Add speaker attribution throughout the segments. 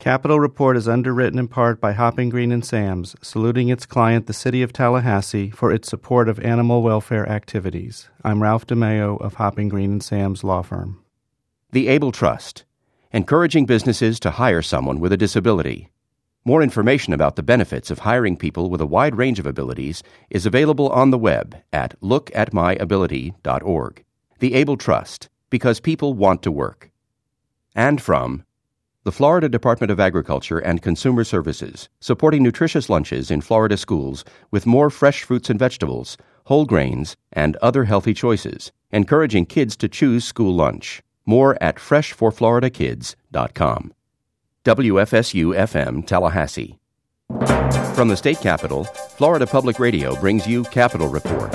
Speaker 1: Capitol Report is underwritten in part by Hopping Green and Sam's, saluting its client, the City of Tallahassee, for its support of animal welfare activities. I'm Ralph DeMeo of Hopping Green and Sam's law firm.
Speaker 2: The Able Trust, encouraging businesses to hire someone with a disability. More information about the benefits of hiring people with a wide range of abilities is available on the web at lookatmyability.org. The Able Trust, because people want to work. And from the Florida Department of Agriculture and Consumer Services, supporting nutritious lunches in Florida schools with more fresh fruits and vegetables, whole grains, and other healthy choices, encouraging kids to choose school lunch. More at freshforfloridakids.com. WFSU-FM Tallahassee. From the state capitol, Florida Public Radio brings you Capitol Report.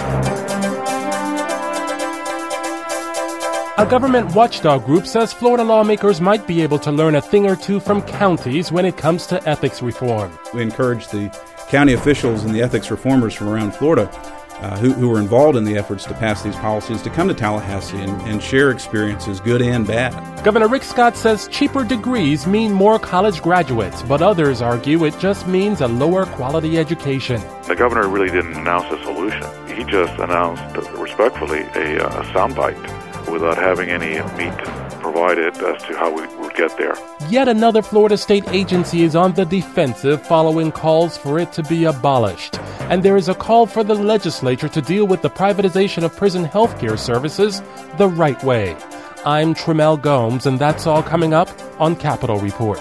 Speaker 3: A government watchdog group says Florida lawmakers might be able to learn a thing or two from counties when it comes to ethics reform.
Speaker 4: We encourage the county officials and the ethics reformers from around Florida who are involved in the efforts to pass these policies to come to Tallahassee and share experiences, good and bad.
Speaker 3: Governor Rick Scott says cheaper degrees mean more college graduates, but others argue it just means a lower quality education.
Speaker 5: The governor really didn't announce a solution. He just announced, respectfully, a soundbite without having any meat provided as to how we would get there.
Speaker 3: Yet another Florida state agency is on the defensive following calls for it to be abolished. And there is a call for the legislature to deal with the privatization of prison health care services the right way. I'm Tremel Gomes, and that's all coming up on Capitol Report.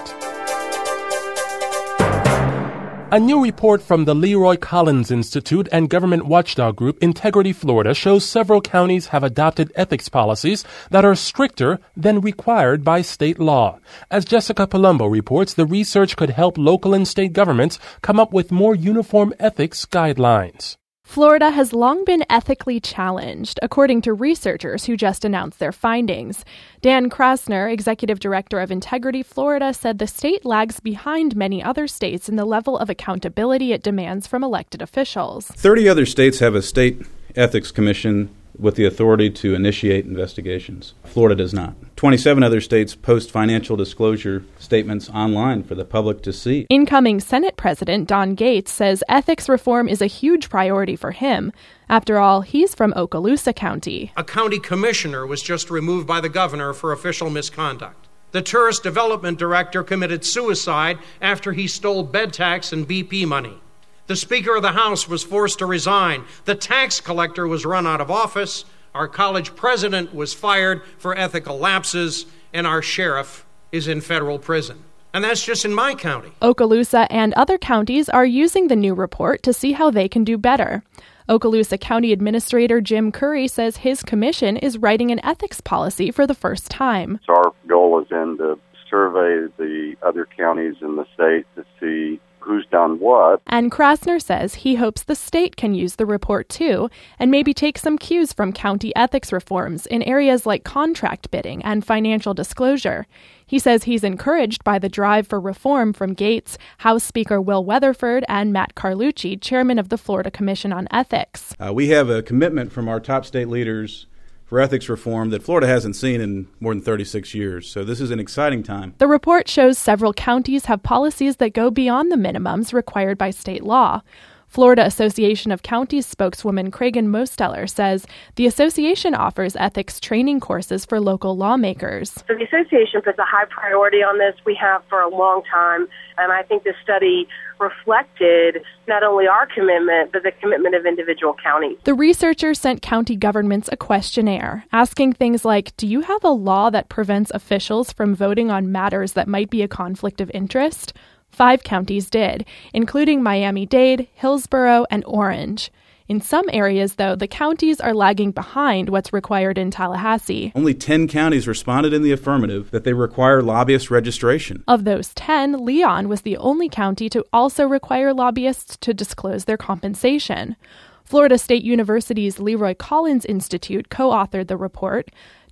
Speaker 3: A new report from the Leroy Collins Institute and government watchdog group Integrity Florida shows several counties have adopted ethics policies that are stricter than required by state law. As Jessica Palumbo reports, the research could help local and state governments come up with more uniform ethics guidelines.
Speaker 6: Florida has long been ethically challenged, according to researchers who just announced their findings. Dan Krasner, executive director of Integrity Florida, said the state lags behind many other states in the level of accountability it demands from elected officials.
Speaker 4: 30 other states have a state ethics commission with the authority to initiate investigations. Florida does not. 27 other states post financial disclosure statements online for the public to see.
Speaker 6: Incoming Senate President Don Gates says ethics reform is a huge priority for him. After all, he's from Okaloosa County.
Speaker 7: A county commissioner was just removed by the governor for official misconduct. The tourist development director committed suicide after he stole bed tax and BP money. The Speaker of the House was forced to resign. The tax collector was run out of office. Our college president was fired for ethical lapses. And our sheriff is in federal prison. And that's just in my county.
Speaker 6: Okaloosa and other counties are using the new report to see how they can do better. Okaloosa County Administrator Jim Curry says his commission is writing an ethics policy for the first time.
Speaker 8: So our goal is then to survey the other counties in the state to see who's done what.
Speaker 6: And Krasner says he hopes the state can use the report too, and maybe take some cues from county ethics reforms in areas like contract bidding and financial disclosure. He says he's encouraged by the drive for reform from Gates, House Speaker Will Weatherford, and Matt Carlucci, chairman of the Florida Commission on Ethics.
Speaker 4: We have a commitment from our top state leaders for ethics reform that Florida hasn't seen in more than 36 years. So this is an exciting time.
Speaker 6: The report shows several counties have policies that go beyond the minimums required by state law. Florida Association of Counties spokeswoman Cragen Mosteller says the association offers ethics training courses for local lawmakers.
Speaker 9: So the association puts a high priority on this. We have for a long time, and I think this study reflected not only our commitment, but the commitment of individual counties.
Speaker 6: The researchers sent county governments a questionnaire asking things like, do you have a law that prevents officials from voting on matters that might be a conflict of interest? 5 counties did, including Miami-Dade, Hillsborough, and Orange. In some areas, though, the counties are lagging behind what's required in Tallahassee.
Speaker 4: Only 10 counties responded in the affirmative that they require lobbyist registration.
Speaker 6: Of those 10, Leon was the only county to also require lobbyists to disclose their compensation. Florida State University's Leroy Collins Institute co-authored the report.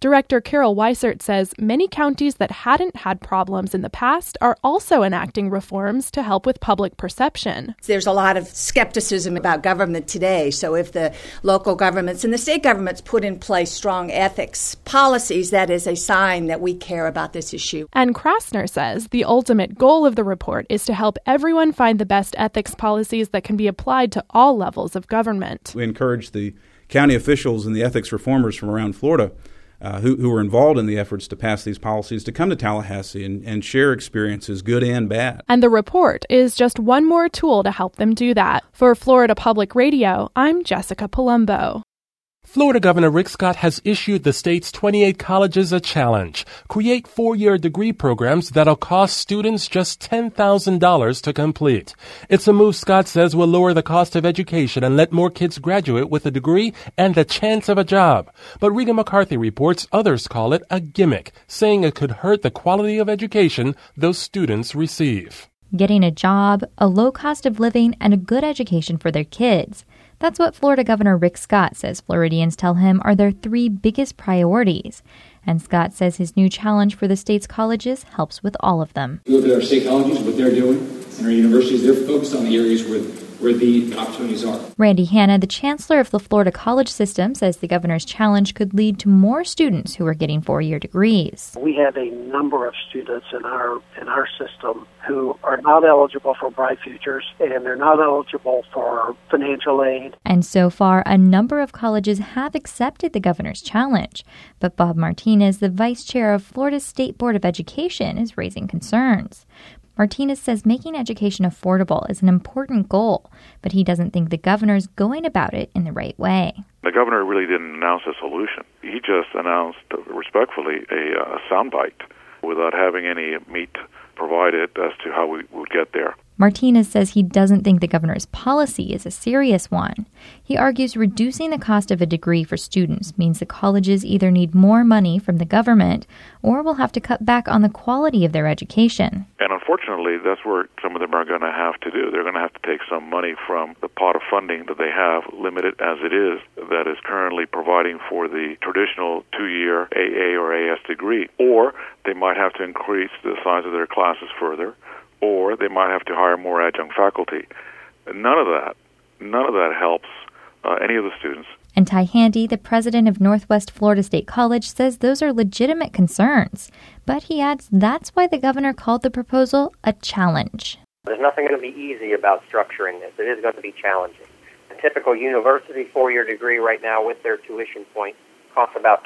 Speaker 6: Director Carol Weissert says many counties that hadn't had problems in the past are also enacting reforms to help with public perception.
Speaker 10: There's a lot of skepticism about government today, so if the local governments and the state governments put in place strong ethics policies, that is a sign that we care about this issue.
Speaker 6: And Krasner says the ultimate goal of the report is to help everyone find the best ethics policies that can be applied to all levels of government.
Speaker 4: We encourage the county officials and the ethics reformers from around Florida who were involved in the efforts to pass these policies to come to Tallahassee and share experiences, good and bad.
Speaker 6: And the report is just one more tool to help them do that. For Florida Public Radio, I'm Jessica Palumbo.
Speaker 3: Florida Governor Rick Scott has issued the state's 28 colleges a challenge. Create 4-year degree programs that'll cost students just $10,000 to complete. It's a move Scott says will lower the cost of education and let more kids graduate with a degree and a chance of a job. But Regan McCarthy reports others call it a gimmick, saying it could hurt the quality of education those students receive.
Speaker 11: Getting a job, a low cost of living, and a good education for their kids. That's what Florida Governor Rick Scott says Floridians tell him are their 3 biggest priorities. And Scott says his new challenge for the state's colleges helps with all of them.
Speaker 12: You look at our state colleges, what they're doing, and our universities, they're focused on the areas where the opportunities are.
Speaker 11: Randy Hanna, the chancellor of the Florida college system, says the governor's challenge could lead to more students who are getting 4-year degrees.
Speaker 13: We have a number of students in our system who are not eligible for Bright Futures, and they're not eligible for financial aid.
Speaker 11: And so far, a number of colleges have accepted the governor's challenge. But Bob Martinez, the vice chair of Florida's State Board of Education, is raising concerns. Martinez says making education affordable is an important goal, but he doesn't think the governor is going about it in the right way.
Speaker 5: The governor really didn't announce a solution. He just announced, respectfully, a soundbite without having any meat provided as to how we would get there.
Speaker 11: Martinez says he doesn't think the governor's policy is a serious one. He argues reducing the cost of a degree for students means the colleges either need more money from the government or will have to cut back on the quality of their education.
Speaker 5: And unfortunately, that's where some of them are going to have to do. They're going to have to take some money from the pot of funding that they have, limited as it is, that is currently providing for the traditional 2-year AA or AS degree. Or they might have to increase the size of their classes further, or they might have to hire more adjunct faculty. None of that helps any of the students.
Speaker 11: And Ty Handy, the president of Northwest Florida State College, says those are legitimate concerns. But he adds that's why the governor called the proposal a challenge.
Speaker 14: There's nothing going to be easy about structuring this. It is going to be challenging. A typical university 4-year degree right now with their tuition point costs about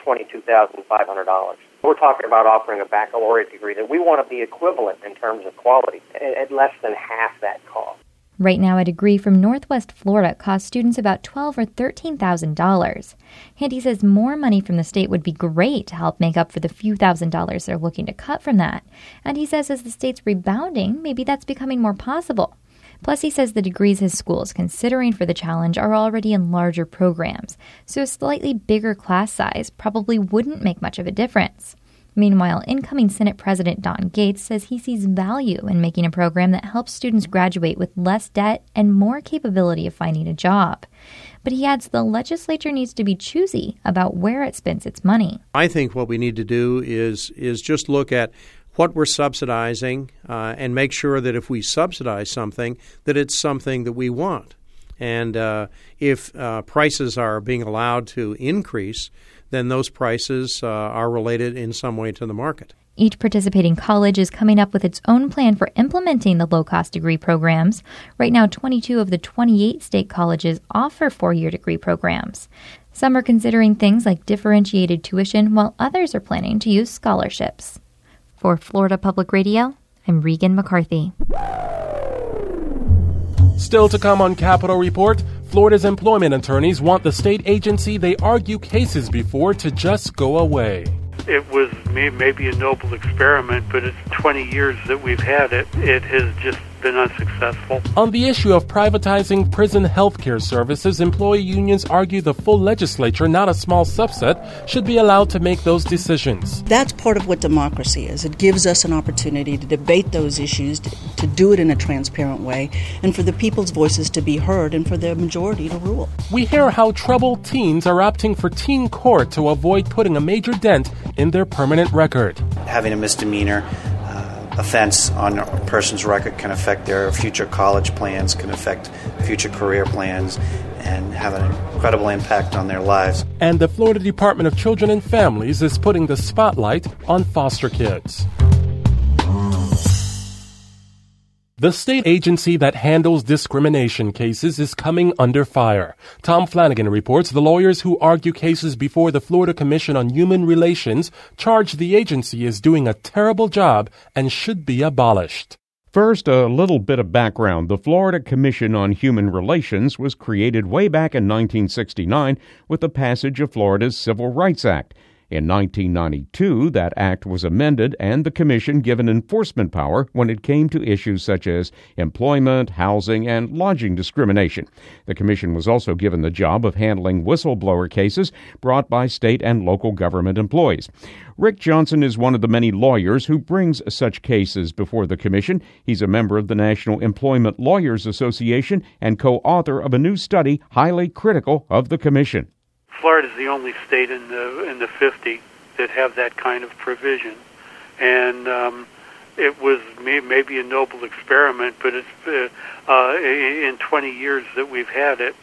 Speaker 14: $22,500. We're talking about offering a baccalaureate degree that we want to be equivalent in terms of quality at less than half that cost.
Speaker 11: Right now, a degree from Northwest Florida costs students about $12,000 or $13,000. Handy says more money from the state would be great to help make up for the few $1,000s they're looking to cut from that. And he says as the state's rebounding, maybe that's becoming more possible. Plus, he says the degrees his school is considering for the challenge are already in larger programs, so a slightly bigger class size probably wouldn't make much of a difference. Meanwhile, incoming Senate President Don Gates says he sees value in making a program that helps students graduate with less debt and more capability of finding a job. But he adds the legislature needs to be choosy about where it spends its money.
Speaker 15: I think what we need to do is just look at what we're subsidizing and make sure that if we subsidize something, that it's something that we want. And if prices are being allowed to increase, then those prices are related in some way to the market.
Speaker 11: Each participating college is coming up with its own plan for implementing the low-cost degree programs. Right now, 22 of the 28 state colleges offer 4-year degree programs. Some are considering things like differentiated tuition, while others are planning to use scholarships. For Florida Public Radio, I'm Regan McCarthy.
Speaker 3: Still to come on Capitol Report, Florida's employment attorneys want the state agency they argue cases before to just go away.
Speaker 16: It was maybe a noble experiment, but it's 20 years that we've had it. It has just been unsuccessful.
Speaker 3: On the issue of privatizing prison health care services, employee unions argue the full legislature, not a small subset, should be allowed to make those decisions.
Speaker 17: That's part of what democracy is. It gives us an opportunity to debate those issues, to do it in a transparent way, and for the people's voices to be heard and for the majority to rule.
Speaker 3: We hear how troubled teens are opting for teen court to avoid putting a major dent in their permanent record.
Speaker 18: Having a misdemeanor offense on a person's record can affect their future college plans, can affect future career plans, and have an incredible impact on their lives.
Speaker 3: And the Florida Department of Children and Families is putting the spotlight on foster kids. The state agency that handles discrimination cases is coming under fire. Tom Flanagan reports the lawyers who argue cases before the Florida Commission on Human Relations charge the agency is doing a terrible job and should be abolished.
Speaker 19: First, a little bit of background. The Florida Commission on Human Relations was created way back in 1969 with the passage of Florida's Civil Rights Act. In 1992, that act was amended and the Commission given enforcement power when it came to issues such as employment, housing, and lodging discrimination. The Commission was also given the job of handling whistleblower cases brought by state and local government employees. Rick Johnson is one of the many lawyers who brings such cases before the Commission. He's a member of the National Employment Lawyers Association and co-author of a new study highly critical of the Commission.
Speaker 16: Florida is the only state in the 50 that have that kind of provision, and it was maybe a noble experiment, but it's in 20 years that we've had it,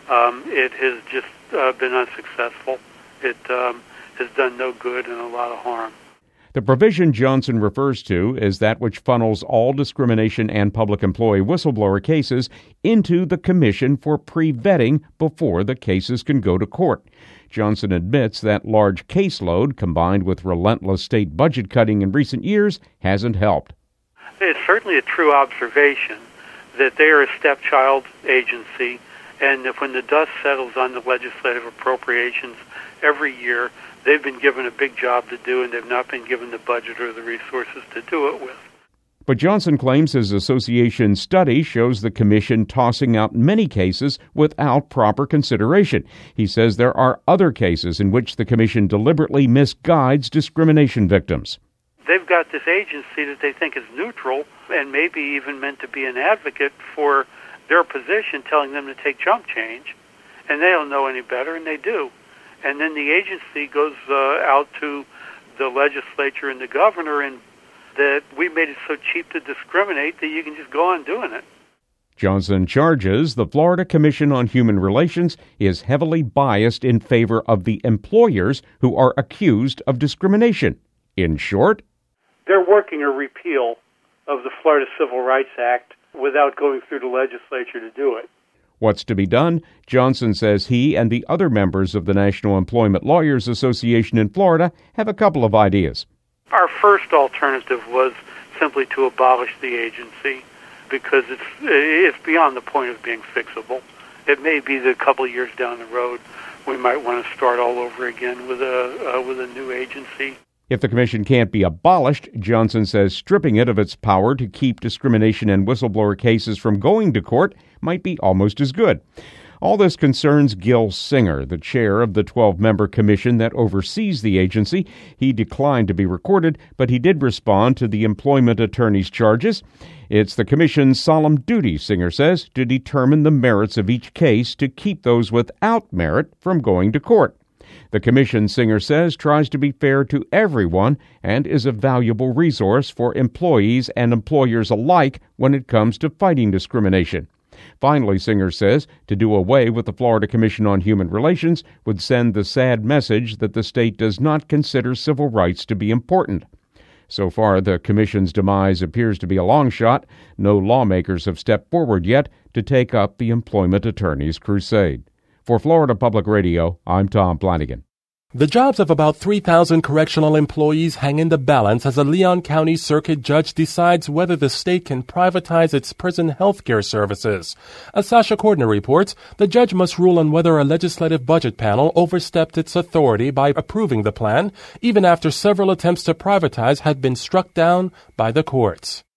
Speaker 16: it has just been unsuccessful. It has done no good and a lot of harm.
Speaker 19: The provision Johnson refers to is that which funnels all discrimination and public employee whistleblower cases into the Commission for pre-vetting before the cases can go to court. Johnson admits that large caseload, combined with relentless state budget cutting in recent years, hasn't helped.
Speaker 16: It's certainly a true observation that they are a stepchild agency, and that when the dust settles on the legislative appropriations every year, they've been given a big job to do, and they've not been given the budget or the resources to do it with.
Speaker 19: But Johnson claims his association's study shows the Commission tossing out many cases without proper consideration. He says there are other cases in which the Commission deliberately misguides discrimination victims.
Speaker 16: They've got this agency that they think is neutral and maybe even meant to be an advocate for their position, telling them to take chump change, and they don't know any better, and they do. And then the agency goes out to the legislature and the governor, and that we made it so cheap to discriminate that you can just go on doing it.
Speaker 19: Johnson charges the Florida Commission on Human Relations is heavily biased in favor of the employers who are accused of discrimination. In short,
Speaker 16: they're working a repeal of the Florida Civil Rights Act without going through the legislature to do it.
Speaker 19: What's to be done? Johnson says he and the other members of the National Employment Lawyers Association in Florida have a couple of ideas.
Speaker 16: Our first alternative was simply to abolish the agency because it's beyond the point of being fixable. It may be that a couple of years down the road we might want to start all over again with a new agency.
Speaker 19: If the Commission can't be abolished, Johnson says stripping it of its power to keep discrimination and whistleblower cases from going to court might be almost as good. All this concerns Gil Singer, the chair of the 12-member commission that oversees the agency. He declined to be recorded, but he did respond to the employment attorney's charges. It's the commission's solemn duty, Singer says, to determine the merits of each case to keep those without merit from going to court. The commission, Singer says, tries to be fair to everyone and is a valuable resource for employees and employers alike when it comes to fighting discrimination. Finally, Singer says, to do away with the Florida Commission on Human Relations would send the sad message that the state does not consider civil rights to be important. So far, the commission's demise appears to be a long shot. No lawmakers have stepped forward yet to take up the employment attorney's crusade. For Florida Public Radio, I'm Tom Flanagan.
Speaker 3: The jobs of about 3,000 correctional employees hang in the balance as a Leon County Circuit judge decides whether the state can privatize its prison health care services. As Sasha Cordner reports, the judge must rule on whether a legislative budget panel overstepped its authority by approving the plan, even after several attempts to privatize had been struck down by the courts.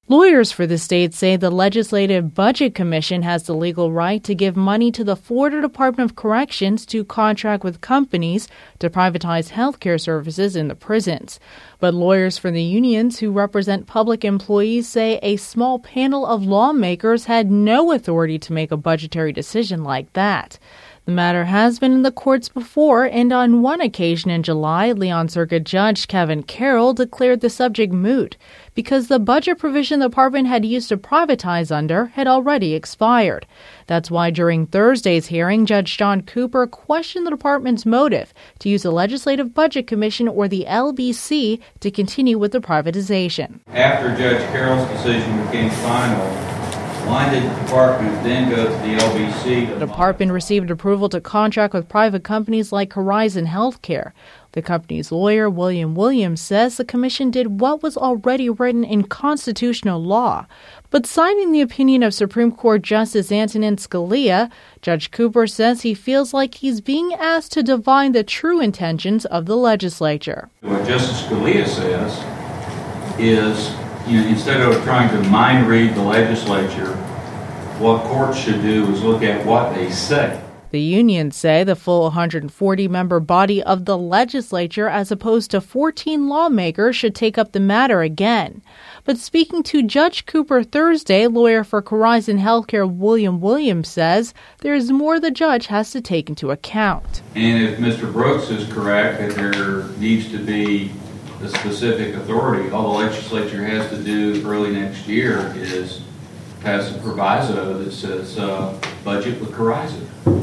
Speaker 20: Lawyers for the state say the Legislative Budget Commission has the legal right to give money to the Florida Department of Corrections to contract with companies to privatize health care services in the prisons. But lawyers for the unions who represent public employees say a small panel of lawmakers had no authority to make a budgetary decision like that. The matter has been in the courts before, and on one occasion in July, Leon Circuit Judge Kevin Carroll declared the subject moot because the budget provision the department had used to privatize under had already expired. That's why during Thursday's hearing, Judge John Cooper questioned the department's motive to use the Legislative Budget Commission, or the LBC, to continue with the privatization.
Speaker 21: After Judge Carroll's decision became final, why did the department then go to the LBC?
Speaker 20: The department received approval to contract with private companies like Horizon Healthcare. The company's lawyer, William Williams, says the commission did what was already written in constitutional law. But citing the opinion of Supreme Court Justice Antonin Scalia, Judge Cooper says he feels like he's being asked to divine the true intentions of the legislature.
Speaker 21: What Justice Scalia says is, instead of trying to mind read the legislature, what courts should do is look at what they say.
Speaker 20: The unions say the full 140-member body of the legislature, as opposed to 14 lawmakers, should take up the matter again. But speaking to Judge Cooper Thursday, lawyer for Horizon Healthcare William Williams says there is more the judge has to take into account.
Speaker 21: And if Mr. Brooks is correct that there needs to be a specific authority, all the legislature has to do early next year is pass a proviso that says budget with Horizon.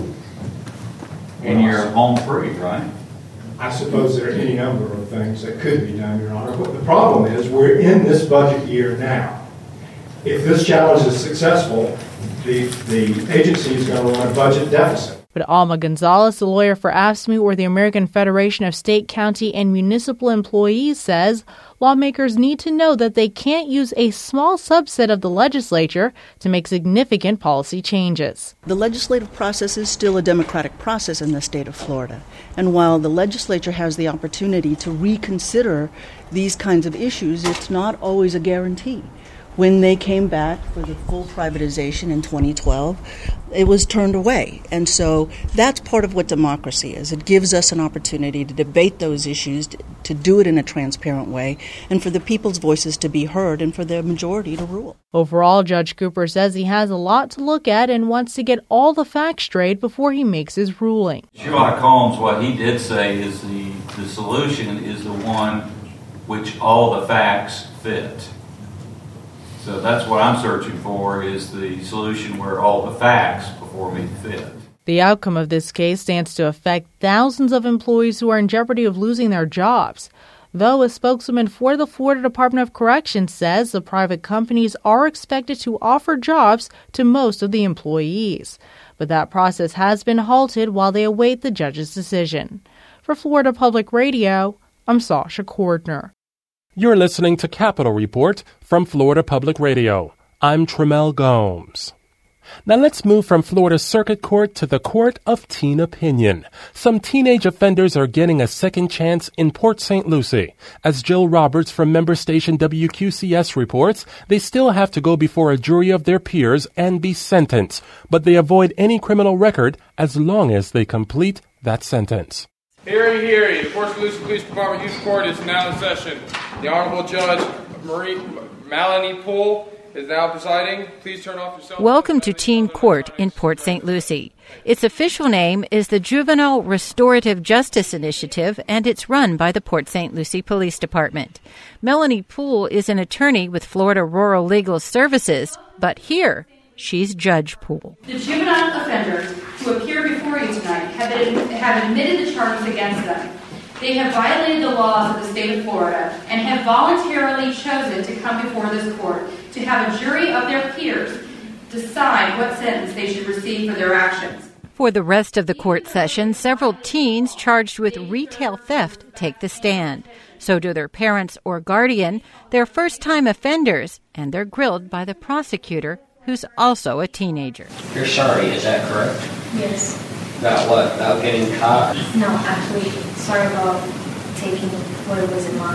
Speaker 21: And you're home free, right?
Speaker 22: I suppose there are any number of things that could be done, Your Honor. But the problem is we're in this budget year now. If this challenge is successful, the agency is going to run a budget deficit.
Speaker 20: But Alma Gonzalez, the lawyer for AFSCME, or the American Federation of State, County, and Municipal Employees, says lawmakers need to know that they can't use a small subset of the legislature to make significant policy changes.
Speaker 17: The legislative process is still a democratic process in the state of Florida. And while the legislature has the opportunity to reconsider these kinds of issues, it's not always a guarantee. When they came back for the full privatization in 2012, it was turned away. And so that's part of what democracy is. It gives us an opportunity to debate those issues, to do it in a transparent way, and for the people's voices to be heard and for the majority to rule.
Speaker 20: Overall, Judge Cooper says he has a lot to look at and wants to get all the facts straight before he makes his ruling.
Speaker 21: Sherlock Holmes, what he did say is the solution is the one which all the facts fit. So that's what I'm searching for, is the solution where all the facts before me fit.
Speaker 20: The outcome of this case stands to affect thousands of employees who are in jeopardy of losing their jobs. Though a spokeswoman for the Florida Department of Corrections says the private companies are expected to offer jobs to most of the employees. But that process has been halted while they await the judge's decision. For Florida Public Radio, I'm Sasha Cordner.
Speaker 3: You're listening to Capitol Report from Florida Public Radio. I'm Tremel Gomes. Now let's move from Florida Circuit Court to the Court of Teen Opinion. Some teenage offenders are getting a second chance in Port St. Lucie. As Jill Roberts from member station WQCS reports, they still have to go before a jury of their peers and be sentenced, but they avoid any criminal record as long as they complete that sentence.
Speaker 23: Hearing, hearing. The Port St. Lucie Police Department Youth Court is now in session. The Honorable Judge Melanie Poole is now presiding. Please turn off your cell phone.
Speaker 24: Welcome to Teen Court in Port St. Lucie. Its official name is the Juvenile Restorative Justice Initiative, and it's run by the Port St. Lucie Police Department. Melanie Poole is an attorney with Florida Rural Legal Services, but here she's Judge Poole.
Speaker 25: The juvenile offenders who appear before you tonight have admitted the charges against them. They have violated the laws of the state of Florida and have voluntarily chosen to come before this court to have a jury of their peers decide what sentence they should receive for their actions.
Speaker 24: For the rest of the court session, several teens charged with retail theft take the stand. So do their parents or guardian. They're first-time offenders, and they're grilled by the prosecutor, who's also a teenager.
Speaker 26: You're sorry, is that correct?
Speaker 25: Yes.
Speaker 26: About what? About getting caught?
Speaker 25: No, actually, sorry about taking what wasn't mine.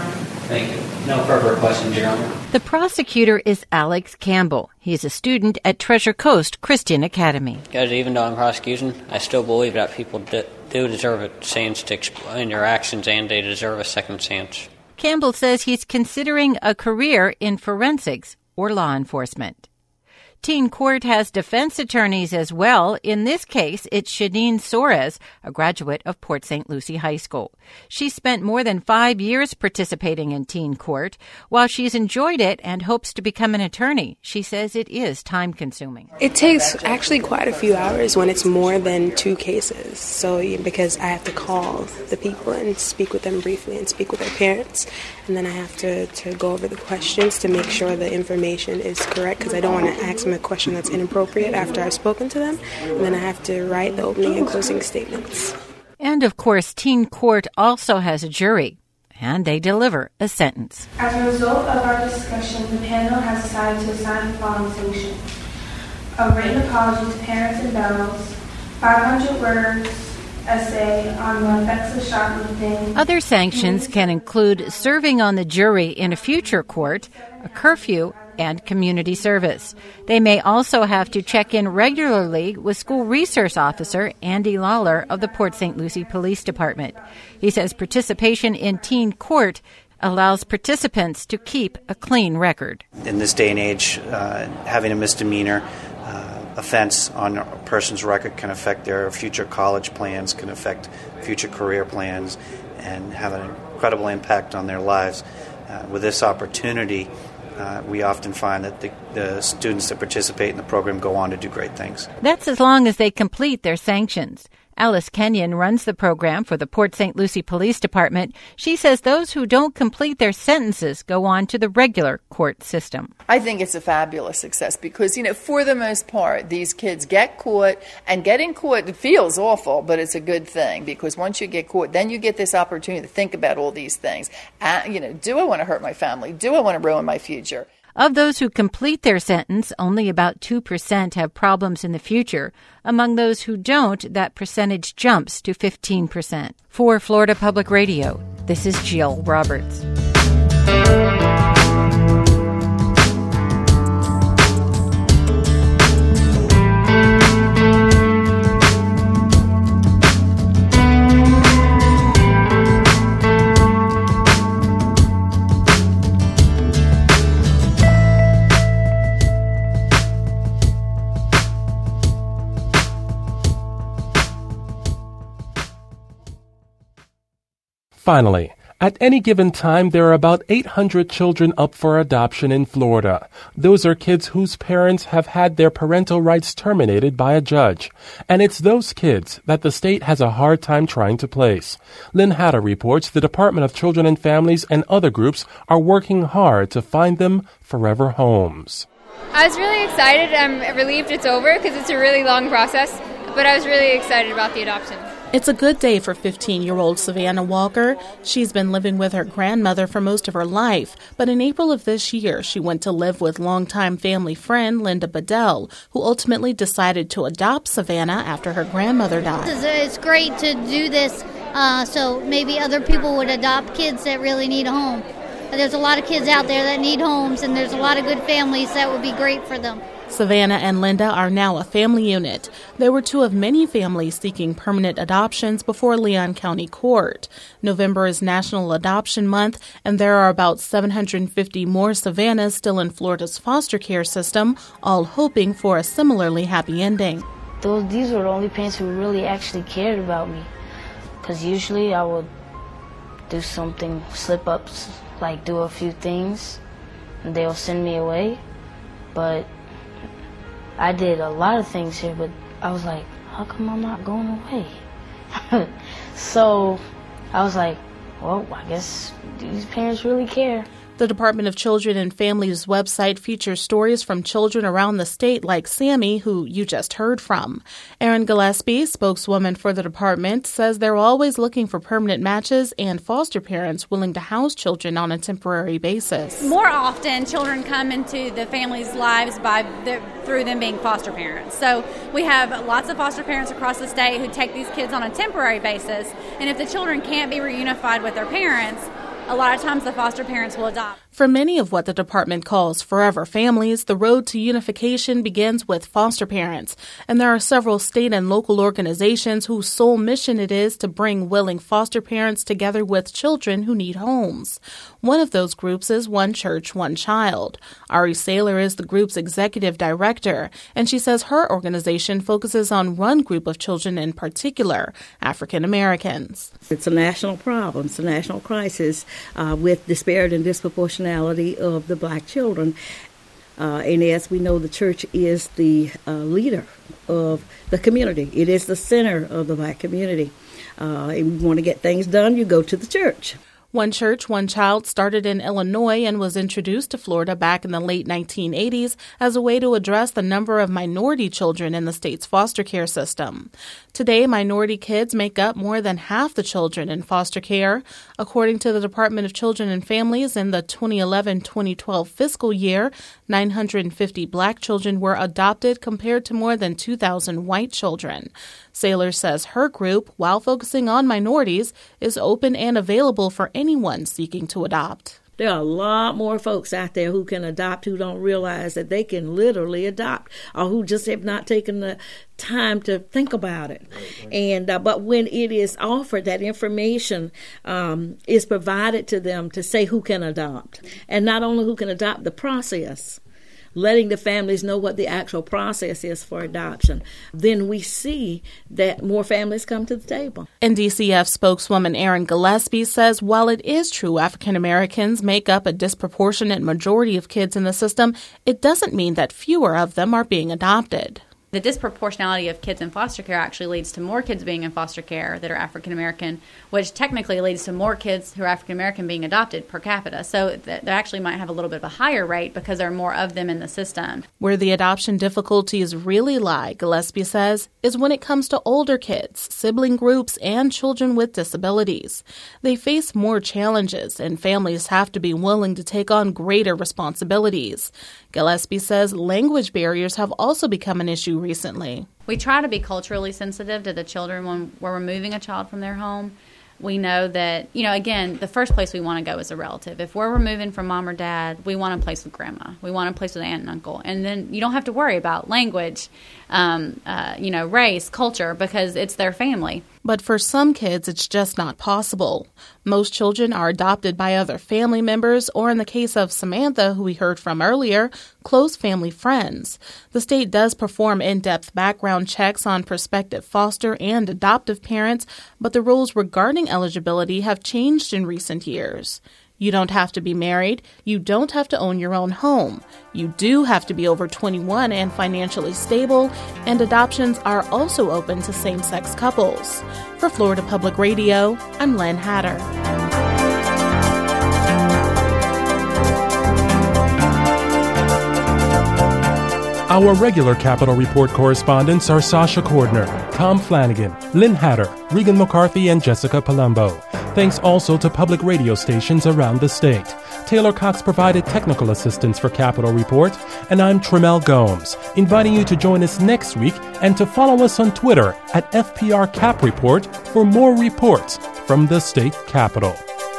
Speaker 26: Thank you. No further questions, Your Honor.
Speaker 24: The prosecutor is Alex Campbell. He's a student at Treasure Coast Christian Academy.
Speaker 26: Because even though I'm prosecution, I still believe that people do deserve a chance to explain their actions, and they deserve a second chance.
Speaker 24: Campbell says he's considering a career in forensics or law enforcement. Teen Court has defense attorneys as well. In this case, it's Shanine Soares, a graduate of Port St. Lucie High School. She spent more than 5 years participating in Teen Court. While she's enjoyed it and hopes to become an attorney, she says it is time-consuming.
Speaker 1: It takes actually quite a few hours when it's more than 2 cases. So because I have to call the people and speak with them briefly and speak with their parents. And then I have to go over the questions to make sure the information is correct, because I don't want to ask them a question that's inappropriate after I've spoken to them. And then I have to write the opening and closing statements.
Speaker 24: And, of course, Teen Court also has a jury, and they deliver a sentence.
Speaker 2: As a result of our discussion, the panel has decided to assign the following sanctions: a written apology to parents and bells, 500 words essay on the effects of shoplifting.
Speaker 24: Other sanctions can include serving on the jury in a future court, a curfew, and community service. They may also have to check in regularly with school resource officer Andy Lawler of the Port St. Lucie Police Department. He says participation in Teen Court allows participants to keep a clean record.
Speaker 18: In this day and age, having a misdemeanor offense on a person's record can affect their future college plans, can affect future career plans, and have an incredible impact on their lives. With this opportunity, we often find that the students that participate in the program go on to do great things.
Speaker 24: That's as long as they complete their sanctions. Alice Kenyon runs the program for the Port St. Lucie Police Department. She says those who don't complete their sentences go on to the regular court system.
Speaker 7: I think it's a fabulous success because, for the most part, these kids get caught, and getting caught, it feels awful, but it's a good thing because once you get caught, then you get this opportunity to think about all these things. Do I want to hurt my family? Do I want to ruin my future?
Speaker 24: Of those who complete their sentence, only about 2% have problems in the future. Among those who don't, that percentage jumps to 15%. For Florida Public Radio, this is Jill Roberts.
Speaker 3: Finally, at any given time, there are about 800 children up for adoption in Florida. Those are kids whose parents have had their parental rights terminated by a judge. And it's those kids that the state has a hard time trying to place. Lynn Hatter reports the Department of Children and Families and other groups are working hard to find them forever homes.
Speaker 8: I was really excited. I'm relieved it's over because it's a really long process, but I was really excited about the adoption.
Speaker 6: It's a good day for 15-year-old Savannah Walker. She's been living with her grandmother for most of her life, but in April of this year, she went to live with longtime family friend Linda Bedell, who ultimately decided to adopt Savannah after her grandmother died.
Speaker 9: It's great to do this so maybe other people would adopt kids that really need a home. There's a lot of kids out there that need homes, and there's a lot of good families that would be great for them.
Speaker 6: Savannah and Linda are now a family unit. They were two of many families seeking permanent adoptions before Leon County Court. November is National Adoption Month, and there are about 750 more Savannahs still in Florida's foster care system, all hoping for a similarly happy ending.
Speaker 10: These were the only parents who really actually cared about me, because usually I would do something, slip-ups, like do a few things, and they'll send me away, but I did a lot of things here, but I was like, how come I'm not going away? So I was like, well, I guess these parents really care.
Speaker 6: The Department of Children and Families website features stories from children around the state like Sammy, who you just heard from. Erin Gillespie, spokeswoman for the department, says they're always looking for permanent matches and foster parents willing to house children on a temporary basis.
Speaker 25: More often, children come into the family's lives through them being foster parents. So we have lots of foster parents across the state who take these kids on a temporary basis, and if the children can't be reunified with their parents,
Speaker 4: a lot of times the foster parents will adopt.
Speaker 6: For many of what the department calls forever families, the road to unification begins with foster parents, and there are several state and local organizations whose sole mission it is to bring willing foster parents together with children who need homes. One of those groups is One Church, One Child. Ari Saylor is the group's executive director, and she says her organization focuses on one group of children in particular, African Americans.
Speaker 5: It's a national problem. It's a national crisis with disparity and disproportionality of the black children. And as we know, the church is the leader of the community. It is the center of the black community. If you want to get things done, you go to the church.
Speaker 6: One Church, One Child started in Illinois and was introduced to Florida back in the late 1980s as a way to address the number of minority children in the state's foster care system. Today, minority kids make up more than half the children in foster care. According to the Department of Children and Families, in the 2011-2012 fiscal year, 950 black children were adopted compared to more than 2,000 white children. Saylor says her group, while focusing on minorities, is open and available for anyone seeking to adopt.
Speaker 5: There are a lot more folks out there who can adopt who don't realize that they can literally adopt, or who just have not taken the time to think about it. And but when it is offered, that information is provided to them to say who can adopt, and not only who can adopt, the process. Letting the families know what the actual process is for adoption. Then we see that more families come to the table.
Speaker 6: NDCF spokeswoman Erin Gillespie says while it is true African Americans make up a disproportionate majority of kids in the system, it doesn't mean that fewer of them are being adopted.
Speaker 25: The disproportionality of kids in foster care actually leads to more kids being in foster care that are African American, which technically leads to more kids who are African American being adopted per capita. So they actually might have a little bit of a higher rate because there are more of them in the system.
Speaker 6: Where the adoption difficulties really lie, Gillespie says, is when it comes to older kids, sibling groups, and children with disabilities. They face more challenges, and families have to be willing to take on greater responsibilities. Gillespie says language barriers have also become an issue recently.
Speaker 25: We try to be culturally sensitive to the children when we're removing a child from their home. We know that, again, the first place we want to go is a relative. If we're removing from mom or dad, we want a place with grandma. We want a place with aunt and uncle. And then you don't have to worry about language, race, culture, because it's their family.
Speaker 6: But for some kids, it's just not possible. Most children are adopted by other family members, or in the case of Samantha, who we heard from earlier, close family friends. The state does perform in-depth background checks on prospective foster and adoptive parents, but the rules regarding eligibility have changed in recent years. You don't have to be married. You don't have to own your own home. You do have to be over 21 and financially stable, and adoptions are also open to same-sex couples. For Florida Public Radio, I'm Len Hatter.
Speaker 3: Our regular Capitol Report correspondents are Sasha Cordner, Tom Flanagan, Lynn Hatter, Regan McCarthy, and Jessica Palumbo. Thanks also to public radio stations around the state. Taylor Cox provided technical assistance for Capitol Report, and I'm Tremel Gomes, inviting you to join us next week and to follow us on Twitter at FPR Cap Report for more reports from the state capitol.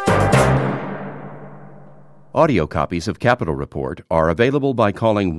Speaker 12: Audio copies of Capitol Report are available by calling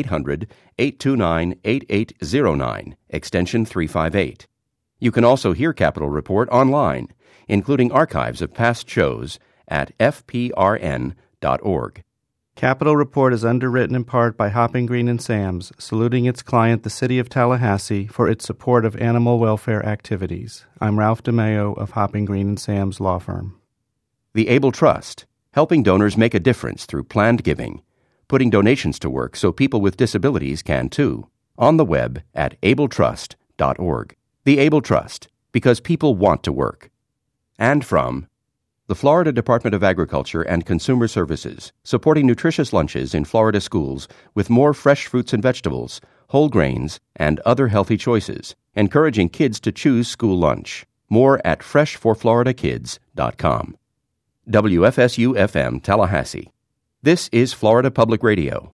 Speaker 12: 1-800-829-8809, extension 358. You can also hear Capitol Report online, including archives of past shows at fprn.org.
Speaker 13: Capitol Report is underwritten in part by Hopping Green and Sam's, saluting its client, the City of Tallahassee, for its support of animal welfare activities. I'm Ralph DeMeo of Hopping Green and Sam's law firm.
Speaker 12: The Able Trust, helping donors make a difference through planned giving, putting donations to work so people with disabilities can too. On the web at abletrust.org. The Able Trust, because people want to work. And from the Florida Department of Agriculture and Consumer Services, supporting nutritious lunches in Florida schools with more fresh fruits and vegetables, whole grains, and other healthy choices, encouraging kids to choose school lunch. More at freshforfloridakids.com. WFSU-FM Tallahassee. This is Florida Public Radio.